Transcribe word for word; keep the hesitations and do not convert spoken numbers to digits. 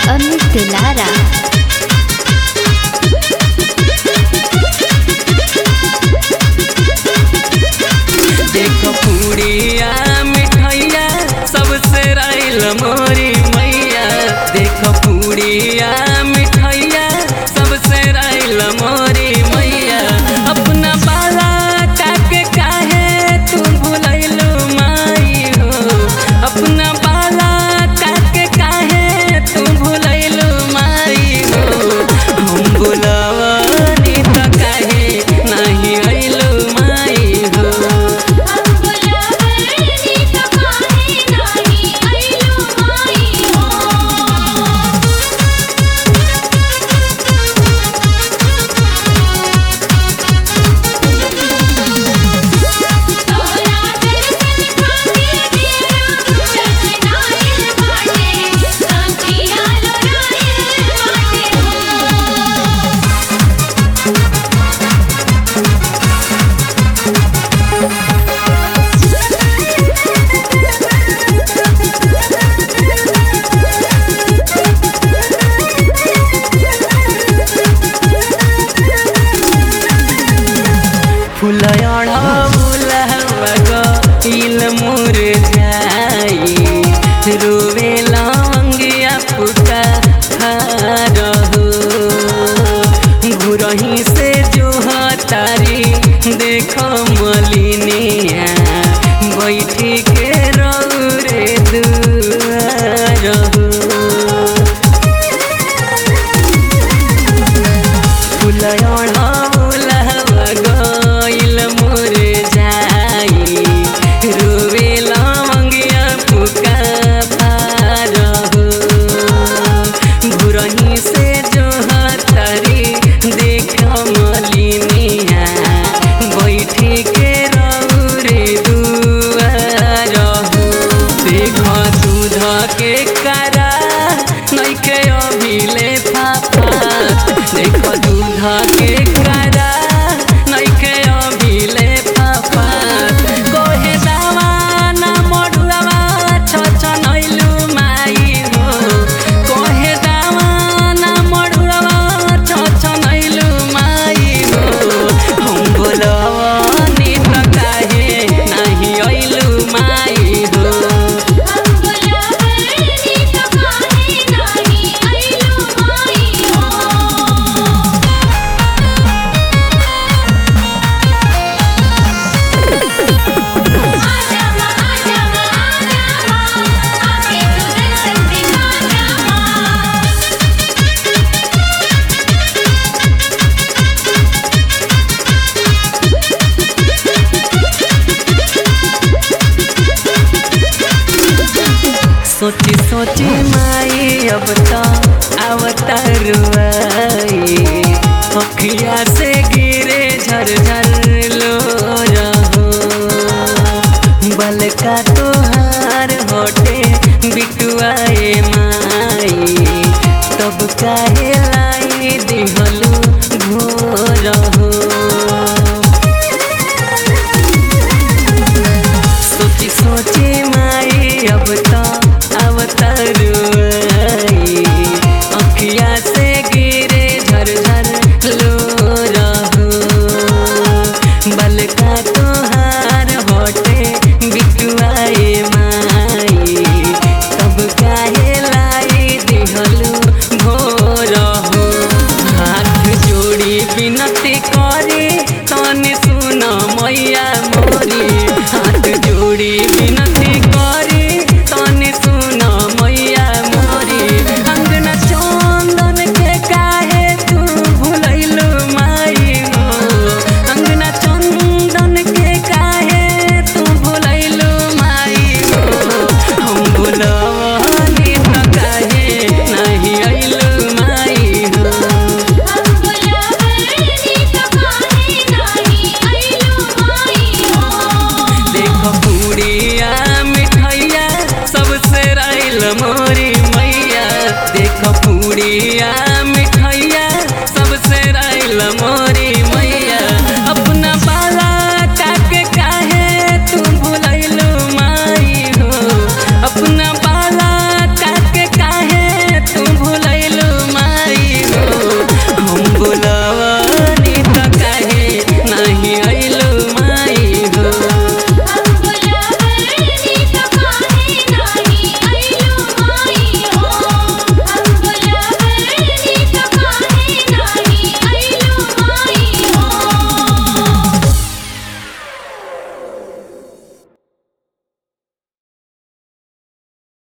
अमित लारा। देखो पूड़िया मिठाइया सबसे राइल मोरी मैया। देखो पूड़िया मिठाइया सबसे राइल मोरी मैया। अपना बाला काके काहे तू भुलैलू माई हो। अपना बाला काके काहे तू भुलैलू माई हो। हम बुलावनी त काहे नहीं अइलू माई हो। फुलयड़ा बुलहवा गइल मोर जाई। रोवे लवंगिया फुटा फारहु। घुरही से जो तारी देखो मलिनिया बैठी के रौरे दुआरहु। फुलयड़ा बुलहवा गइल मोर जाई। रोवे लवंगिया फुका फारहु। घुरही से जो तारी देख मलिनिया बैठी के रौरे दुआरहु। देख दूध के कारा नइखे अभिले फाफात। देख दूध के कारा नइखे अभिले फाफात। कोहे दावाना मडुआवा छछनैलू माई हो। कोहे दावाना मडुआवा छछनैलू माई हो। हम बोलवनी त काहे नाही अइलू माई हो। सोची सोची माई अब तो अवतारुआई। अखिया से गिरे झरझर लो रहो। बलका तोहार होटे बिटुआए माई। तब काहे लाई दिहलू भोर हो। सोची सोची माई अब तो अवतारुआई। अखिया से गिरे झरझर लो रहो। बलका तोहार होटे बिटुआए माई। तब काहे लाई दिहलू भोर हो। हाथ जोड़ी विनती करी तनी सुन मैया मोरी। हाथ जोड़ी विनती करी तनी सुन मैया मोरी। अंगना चंदन के काहे तू भुलैलू माई हो। अंगना चंदन के काहे तू भुलैलू माई हो। हम बुलवनी त काहे नहीं अइलू माई हो। देखो पूड़िया मिठाइया सबसे राइल मोरी मैया। देखो पूड़िया